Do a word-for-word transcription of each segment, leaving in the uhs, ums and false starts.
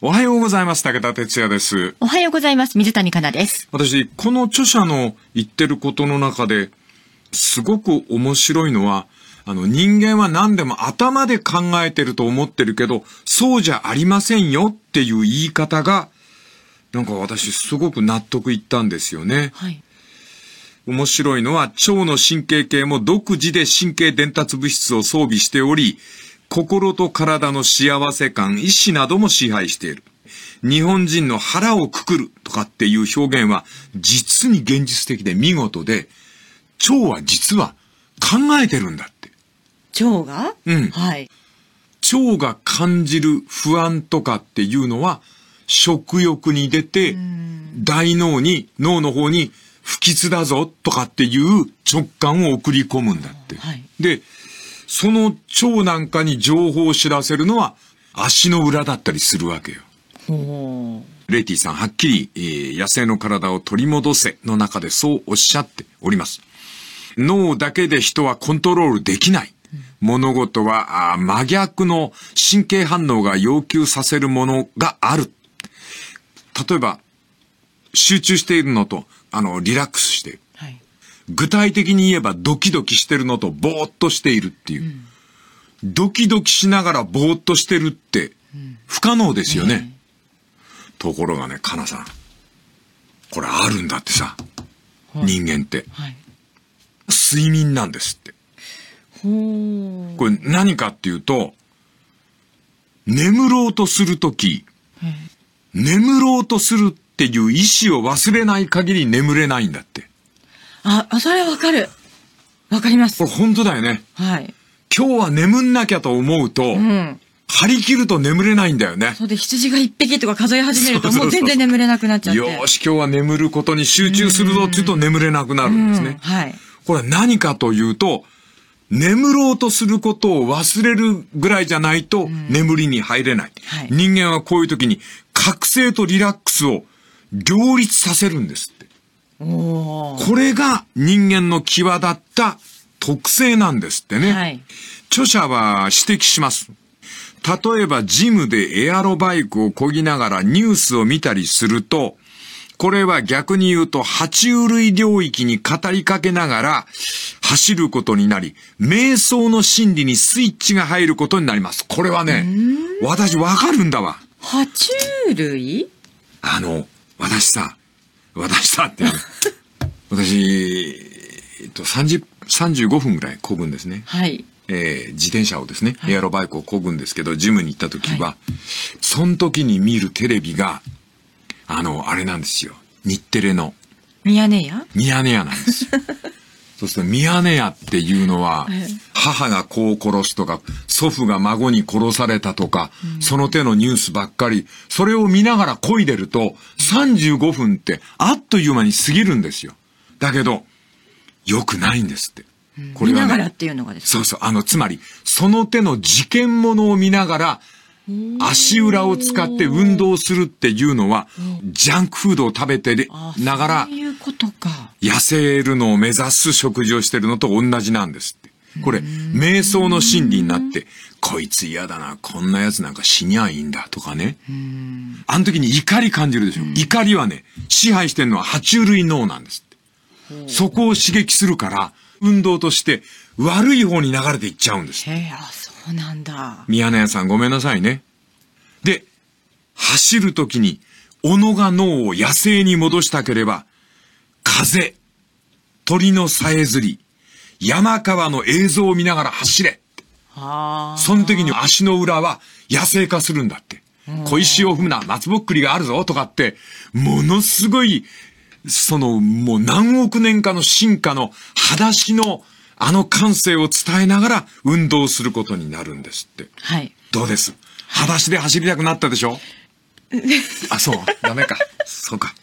おはようございます。武田哲也です。 おはようございます。水谷香奈です。 私、この著者の言ってることの中ですごく面白いのは、あの人間は何でも頭で考えてると思ってるけど、そうじゃありませんよっていう言い方が、なんか私すごく納得いったんですよね。 はい。 面白いのは、腸の神経系も独自で神経伝達物質を装備しており、心と体の幸せ感、意志なども支配している。日本人の腹をくくるとかっていう表現は実に現実的で見事で、腸は実は考えてるんだって。 腸が？ うん。 はい。 腸が感じる不安とかっていうのは食欲に出て大脳に脳の方に不吉だぞとかっていう直感を送り込むんだって。 はい。で、 その腸なんかに情報を知らせるのは足の裏だったりするわけよ。 ほう。レイティさんはっきり、えー、野生の体を取り戻せの中でそうおっしゃっております。脳だけで人はコントロールできない。うん、物事は真逆の神経反応が要求させるものがある。例えば、集中しているのと、あの、リラックスしている。はい、具体的に言えばドキドキしてるのとぼーっとしているっていう、うん、ドキドキしながらぼーっとしてるって不可能ですよね、うんね、ところがね、かなさんこれあるんだってさ、はい、人間って、はい、睡眠なんですって。ほこれ何かっていうと、眠ろうとするとき、眠ろうとするっていう意思を忘れない限り眠れないんだって。 あ、それわかる。わかります。 これ本当だよね。 はい。 今日は眠んなきゃと思うと、うん、張り切ると眠れないんだよね。 そうで、羊が一匹とか数え始めるともう全然眠れなくなっちゃって。 よーし、今日は眠ることに集中するぞって言うと眠れなくなるんですね。 はい。 これは何かというと、眠ろうとすることを忘れるぐらいじゃないと眠りに入れない。はい、人間はこういう時に覚醒とリラックスを両立させるんですって。これが人間の際立った特性なんですってね。はい、著者は指摘します。例えばジムでエアロバイクを漕ぎながらニュースを見たりすると、これは逆に言うと爬虫類領域に語りかけながら走ることになり、瞑想の心理にスイッチが入ることになります。これはね、私わかるんだわ。 爬虫類？ あの、私さ、私さって、私、えっと、さんじゅう、さんじゅうごふんぐらい漕ぐんですね。はい。えー、自転車をですね、はい、エアロバイクを漕ぐんですけど、ジムに行った時は、はい、その時に見るテレビが、あの、あれなんですよ。日テレの。 ミヤネ屋？ ミヤネ屋なんですよ。そうするとミヤネ屋っていうのは、はい、母が子を殺すとか、祖父が孫に殺されたとか、うん、その手のニュースばっかり、それを見ながら漕いでると、さんじゅうごふんってあっという間に過ぎるんですよ。だけど、良くないんですって。 うん、これはね、見ながらっていうのがですか？ そうそう。あの、つまり、その手の事件物を見ながら、足裏を使って運動するっていうのは、ジャンクフードを食べてながら、 そういうことか。 痩せるのを目指す食事をしてるのと同じなんですって。これ、瞑想の心理になって、こいつ嫌だな、こんなやつなんか死にゃいいんだとかね。あの時に怒り感じるでしょ。怒りはね、支配してるのは爬虫類脳なんですって。そこを刺激するから、運動として悪い方に流れていっちゃうんです。 へえ、あ、そうなんだ。 宮根屋さんごめんなさいね。で、走るときに、己が脳を野生に戻したければ、風、鳥のさえずり、山川の映像を見ながら走れ。はあ。その時に足の裏は野生化するんだって。小石を踏むな、松ぼっくりがあるぞとかって、ものすごい、その、もう何億年かの進化の裸足のあの感性を伝えながら運動することになるんですって。はい。どうです？裸足で走りたくなったでしょ？あ、そう。ダメか。そうか。はい。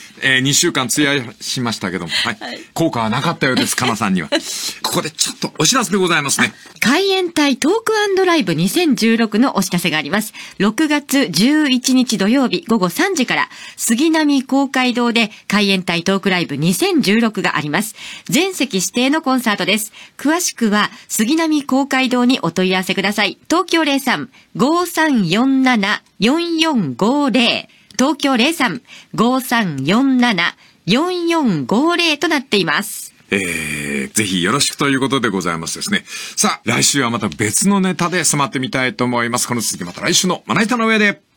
えー、にしゅうかん費やしましたけども、はい。はい、効果はなかったようです、かなさんには。ここでちょっとお知らせでございますね。 海援隊トーク&ライブにせんじゅうろくのお知らせがあります。ろくがつじゅういちにち土曜日午後さんじから、杉並公会堂で海援隊トークライブにせんじゅうろくがあります。全席指定のコンサートです。詳しくは、杉並公会堂にお問い合わせください。東京 ゼロさん ごーさんよんなな よんよんごゼロ、東京 ゼロさん ごーさんよんなな よんよんごゼロとなっています。 えー、ぜひよろしくということでございますですね。さあ、来週はまた別のネタで迫ってみたいと思います。この続きまた来週のまな板の上で。